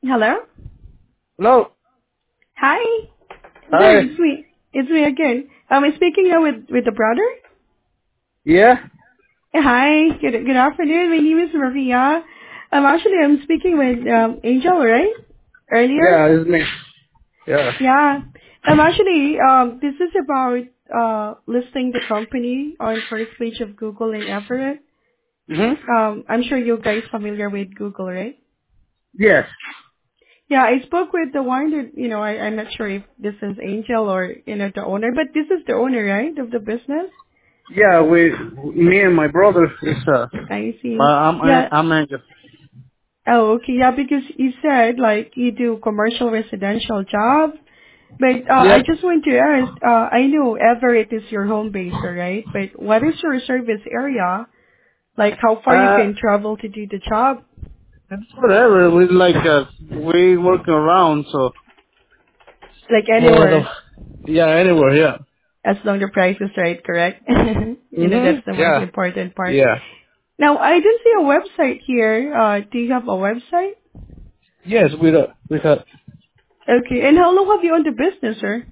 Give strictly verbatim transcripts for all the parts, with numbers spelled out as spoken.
Hello? Hello. Hi. Sir, Hi. it's me. It's me again. Am I speaking now with, with the brother? Yeah. Hi. Good, good afternoon. My name is Maria. Um, actually, I'm speaking with um, Angel, right? Earlier? Yeah, it's me. Yeah. Yeah. Um, actually, um, this is about uh, listing the company on first page of Google in Everett. Mhm. Um, I'm sure you guys familiar with Google, right? Yes. Yeah, I spoke with the one that, you know, I, I'm not sure if this is Angel or, you know, the owner, but this is the owner, right, of the business? Yeah, we, me and my brother is uh, I but see. I'm Yeah. I'm Angel. Oh, okay. Yeah, because you said, like, you do commercial residential job, but uh, I Yep. just want to ask, uh, I know Everett is your home base, all right? But what is your service area? Like, how far you Uh, can travel to do the job? it's whatever. We like uh, we work around, so Like, uh, anywhere, yeah, anywhere. Yeah. as long the price is right, correct? You know, Mhm. that's the most Yeah. important part. Yeah. Now, I didn't see a website here. Uh, do you have a website? Yes, we do. We have. Okay. And how long have you owned the business, sir?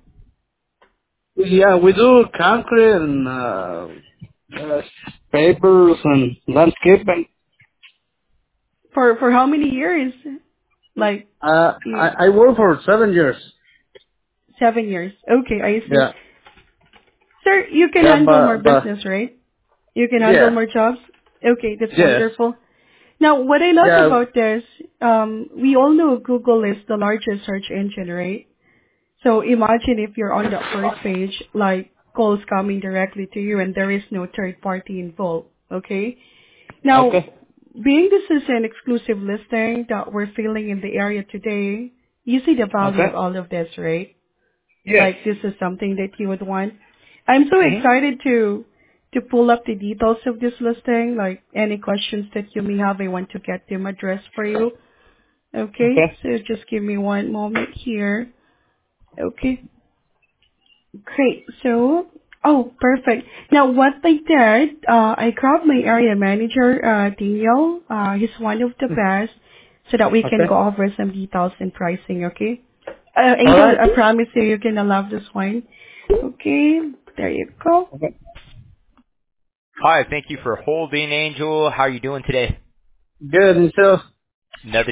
Yeah, we do concrete and uh, uh, papers and landscaping. For for how many years? Like Uh, you, I I work for seven years. seven years. Okay, I see. Yeah. Sir, you can Yeah, handle more but but business, right? You can handle yeah. more jobs. Okay, that's Yes. wonderful. Now, what I love Yeah. about this, um, we all know Google is the largest search engine, right? So imagine if you're on the first page, like calls coming directly to you and there is no third party involved. Okay? Now, Okay. being this is an exclusive listing that we're filling in the area today, you see the value Okay. of all of this, right? Yes. Like this is something that you would want. I'm so Mhm. excited to to pull up the details of this listing. Like any questions that you may have, I want to get them addressed for you. Okay, Okay. so just give me one moment here. Okay. Great. So, oh, perfect. Now, what I did, uh, I grabbed my area manager, uh, Daniel. Uh, he's one of the best, so that we can Okay. go over some details and pricing. Okay. Uh, All Angel, right. I promise you, you're gonna love this one. Okay. There you go. Okay. Hi, thank you for holding, Angel. How are you doing today? Good. And so. Another